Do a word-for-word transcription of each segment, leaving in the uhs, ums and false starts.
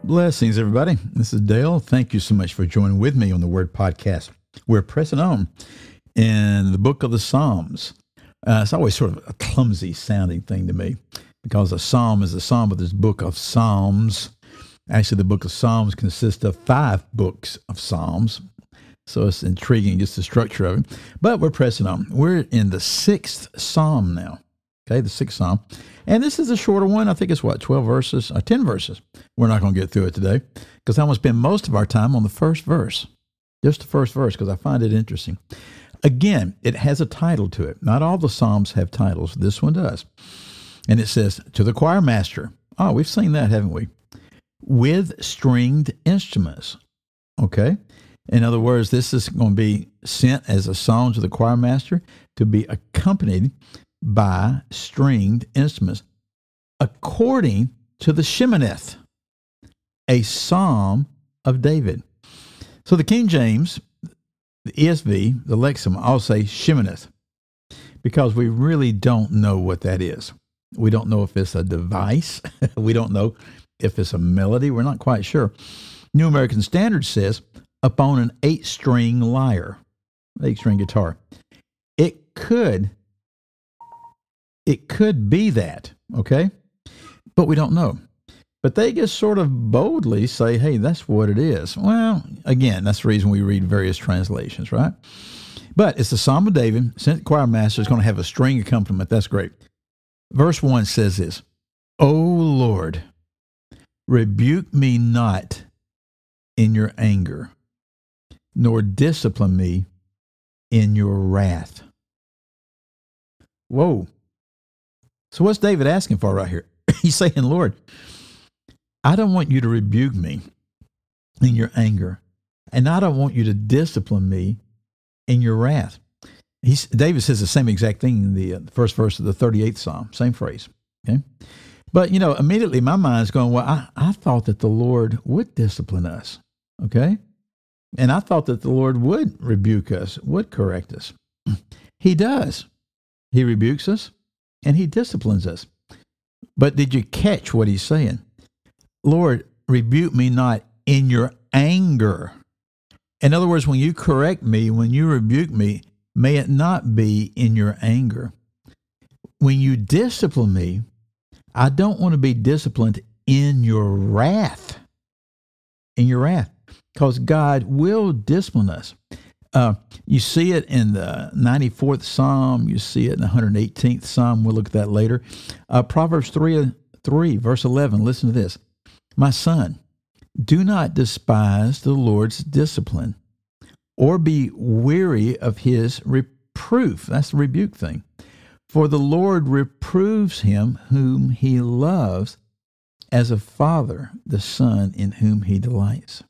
Blessings, everybody. This is Dale. Thank you so much for joining with me on the Word Podcast. We're pressing on in the book of the Psalms. Uh, it's always sort of a clumsy sounding thing to me because a psalm is a psalm, but this book of Psalms. Actually, the book of Psalms consists of five books of Psalms. So it's intriguing, just the structure of it. But we're pressing on. We're in the sixth Psalm now. Okay, the sixth Psalm. And this is a shorter one. I think it's what, twelve verses, or ten verses. We're not going to get through it today because I'm going to spend most of our time on the first verse. Just the first verse because I find it interesting. Again, it has a title to it. Not all the Psalms have titles. This one does. And it says, to the choir master. Oh, we've seen that, haven't we? With stringed instruments. Okay? In other words, this is going to be sent as a song to the choir master to be accompanied by stringed instruments, according to the Sheminith, a psalm of David. So the King James, the E S V, the Lexham, all say Sheminith, because we really don't know what that is. We don't know if it's a device. We don't know if it's a melody. We're not quite sure. New American Standard says, upon an eight-string lyre, eight-string guitar. It could It could be that, okay? But we don't know. But they just sort of boldly say, hey, that's what it is. Well, again, that's the reason we read various translations, right? But it's the Psalm of David. Sent choir master is going to have a string accompaniment. That's great. Verse one says this, O Lord, rebuke me not in your anger, nor discipline me in your wrath. Whoa. So what's David asking for right here? He's saying, Lord, I don't want you to rebuke me in your anger, and I don't want you to discipline me in your wrath. He's, David says the same exact thing in the uh, first verse of the thirty-eighth Psalm, same phrase. Okay, but, you know, immediately my mind's going, well, I, I thought that the Lord would discipline us, okay? And I thought that the Lord would rebuke us, would correct us. He does. He rebukes us. And he disciplines us. But did you catch what he's saying? Lord, rebuke me not in your anger. In other words, when you correct me, when you rebuke me, may it not be in your anger. When you discipline me, I don't want to be disciplined in your wrath. In your wrath. Because God will discipline us. Uh, you see it in the ninety-fourth Psalm. You see it in the one hundred eighteenth Psalm. We'll look at that later. Uh, Proverbs three, three, verse eleven. Listen to this. My son, do not despise the Lord's discipline or be weary of his reproof. That's the rebuke thing. For the Lord reproves him whom he loves, as a father the son in whom he delights.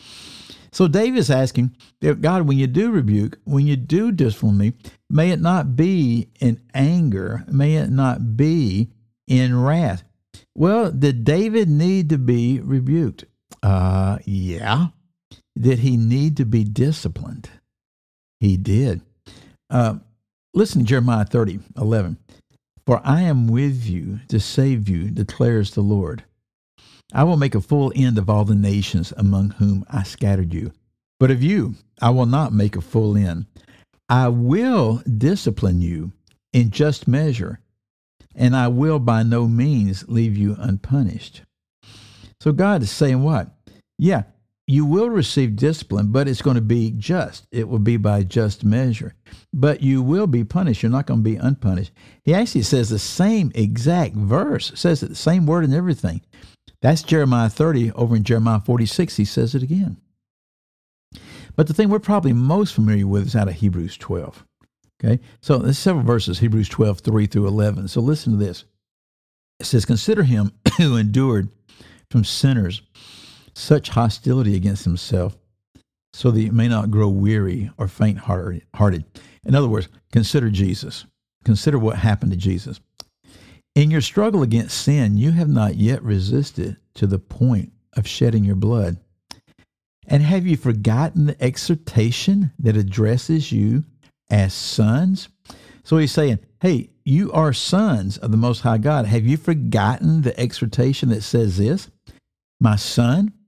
So David is asking, God, when you do rebuke, when you do discipline me, may it not be in anger, may it not be in wrath. Well, did David need to be rebuked? Uh, yeah. Did he need to be disciplined? He did. Uh, listen to Jeremiah thirty, eleven. For I am with you to save you, declares the Lord. I will make a full end of all the nations among whom I scattered you. But of you, I will not make a full end. I will discipline you in just measure, and I will by no means leave you unpunished. So God is saying what? Yeah, you will receive discipline, but it's going to be just. It will be by just measure. But you will be punished. You're not going to be unpunished. He actually says the same exact verse, says it, the same word and everything. That's Jeremiah thirty. Over in Jeremiah forty-six, he says it again. But the thing we're probably most familiar with is out of Hebrews twelve. Okay, so there's several verses, Hebrews twelve, three through eleven. So listen to this. It says, consider him who endured from sinners such hostility against himself, so that you may not grow weary or faint-hearted. In other words, consider Jesus. Consider what happened to Jesus. In your struggle against sin, you have not yet resisted to the point of shedding your blood. And have you forgotten the exhortation that addresses you as sons? So he's saying, hey, you are sons of the Most High God. Have you forgotten the exhortation that says this? My son,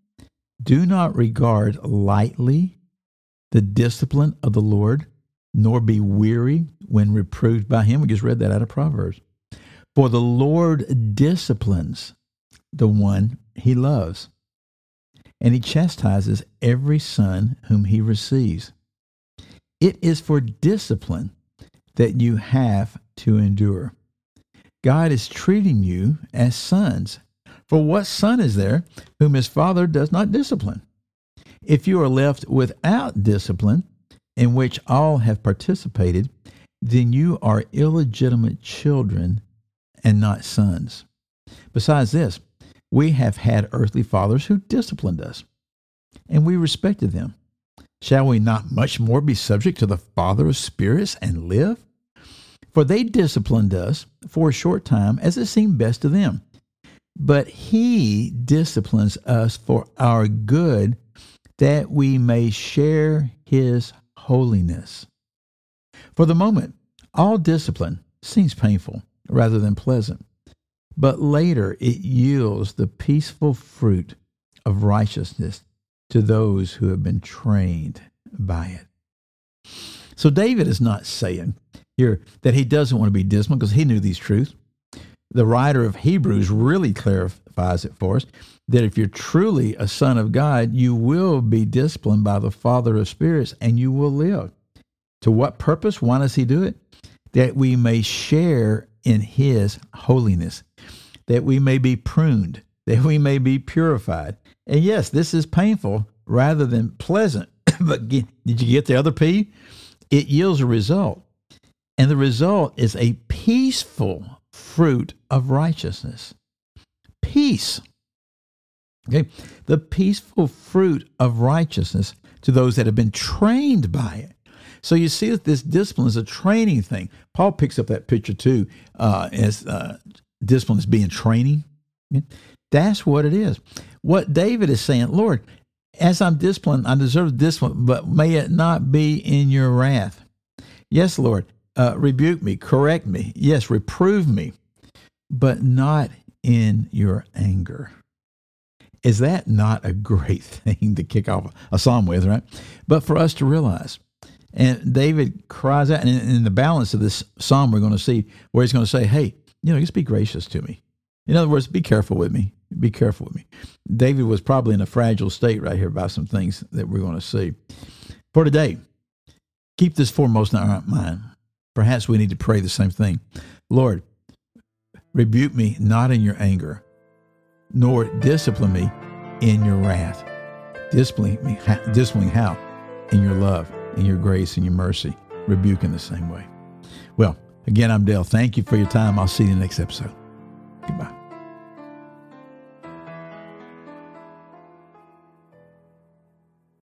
Do not regard lightly the discipline of the Lord, nor be weary when reproved by him. We just read that out of Proverbs. For the Lord disciplines the one he loves, and he chastises every son whom he receives. It is for discipline that you have to endure. God is treating you as sons. For what son is there whom his father does not discipline? If you are left without discipline, in which all have participated, then you are illegitimate children and not sons. Besides this, we have had earthly fathers who disciplined us, and we respected them. Shall we not much more be subject to the Father of spirits and live? For they disciplined us for a short time as it seemed best to them. But he disciplines us for our good, that we may share his holiness. For the moment, all discipline seems painful rather than pleasant, but later it yields the peaceful fruit of righteousness to those who have been trained by it. So David is not saying here that he doesn't want to be disciplined because he knew these truths. The writer of Hebrews really clarifies it for us, that if you're truly a son of God, you will be disciplined by the Father of spirits and you will live. To what purpose? Why does he do it? That we may share in his holiness, that we may be pruned, that we may be purified. And yes, this is painful rather than pleasant. But did you get the other P? It yields a result. And the result is a peaceful fruit of righteousness. Peace. Okay, the peaceful fruit of righteousness to those that have been trained by it. So you see that this discipline is a training thing. Paul picks up that picture too, uh, as uh, discipline as being training. Okay? That's what it is. What David is saying, Lord, as I'm disciplined, I deserve discipline, but may it not be in your wrath. Yes, Lord, uh, rebuke me, correct me. Yes, reprove me, but not in your anger. Is that not a great thing to kick off a psalm with, right? But for us to realize, and David cries out, and in, in the balance of this psalm, we're going to see where he's going to say, hey, you know, just be gracious to me. In other words, be careful with me. Be careful with me. David was probably in a fragile state right here about some things that we're going to see. For today, keep this foremost in our mind. Perhaps we need to pray the same thing. Lord, rebuke me not in your anger, nor discipline me in your wrath. Discipline me, discipline how? In your love, in your grace, in your mercy. Rebuke in the same way. Well, again, I'm Dale. Thank you for your time. I'll see you in the next episode. Goodbye.